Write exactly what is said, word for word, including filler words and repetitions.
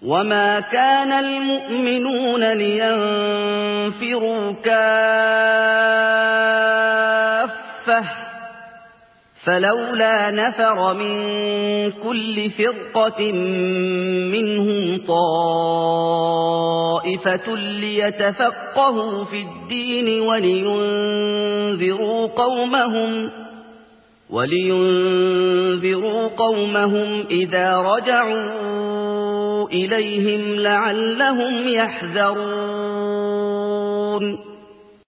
وما كان المؤمنون لينفروا كافة فلولا نفر من كل فرقة منهم طائفة ليتفقهوا في الدين ولينذروا قومهم ولينذروا قومهم إذا رجعوا إليهم لعلهم يحذرون